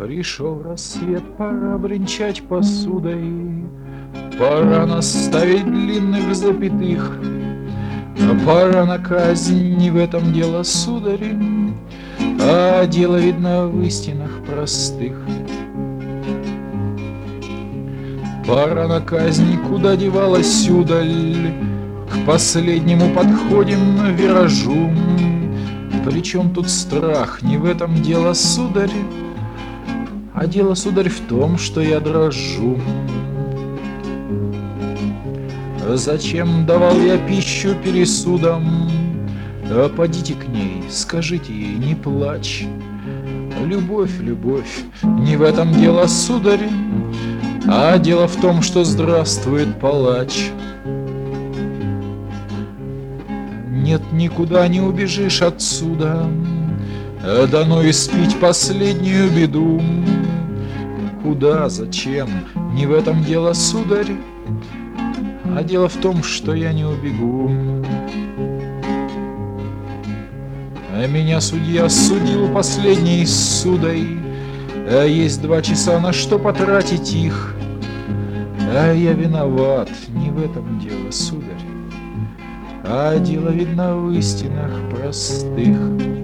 Пришел рассвет, пора бренчать посудой, пора наставить длинных запятых, пора на казнь, не в этом дело, сударь, а дело видно в истинах простых. Пора на казнь, куда девалась удаль, к последнему подходим виражу. Причем тут страх, не в этом дело, сударь, а дело, сударь, в том, что я дрожу. Зачем давал я пищу пересудам? Подите к ней, скажите ей, не плачь. Любовь, любовь, не в этом дело, сударь, а дело в том, что здравствует палач. Нет, никуда не убежишь отсюда, дано испить последнюю беду. Куда, зачем, не в этом дело, сударь, а дело в том, что я не убегу. Меня судья судил последней ссудой, есть 2 часа, на что потратить их. Я виноват, не в этом дело, сударь, а дело видно в истинах простых.